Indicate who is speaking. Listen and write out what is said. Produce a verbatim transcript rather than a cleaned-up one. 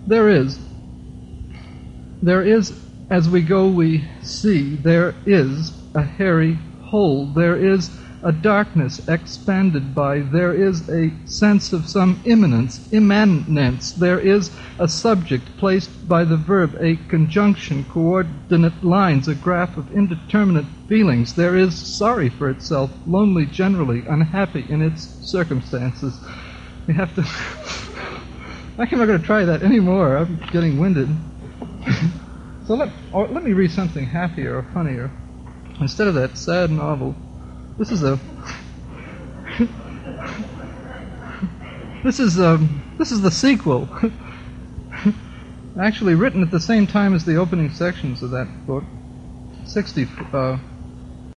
Speaker 1: there is, there is, as we go we see, there is a hairy hole, there is a darkness expanded by, there is a sense of some imminence, immanence, there is a subject placed by the verb, a conjunction, coordinate lines, a graph of indeterminate feelings, there is sorry for itself, lonely generally, unhappy in its circumstances. We have to... I'm not going to try that anymore, I'm getting winded. So let, or let me read something happier or funnier. Instead of that sad novel, this is a this is um this is the sequel. Actually written at the same time as the opening sections of that book, sixty uh,